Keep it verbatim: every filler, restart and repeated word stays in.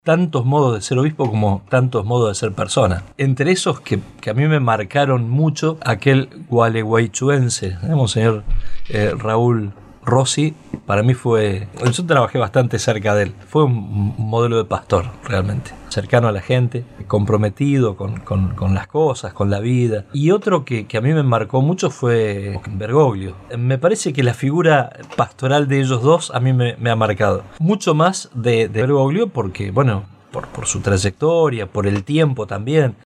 tantos modos de ser obispo como tantos modos de ser persona. Entre esos que, que a mí me marcaron mucho, aquel gualeguaychuense, ¿eh? Monseñor eh, Raúl Rossi, para mí fue... Yo trabajé bastante cerca de él. Fue un modelo de pastor, realmente. Cercano a la gente, comprometido con, con, con las cosas, con la vida. Y otro que, que a mí me marcó mucho fue Bergoglio. Me parece que la figura pastoral de ellos dos a mí me, me ha marcado. Mucho más de, de Bergoglio porque, bueno, por, por su trayectoria, por el tiempo también.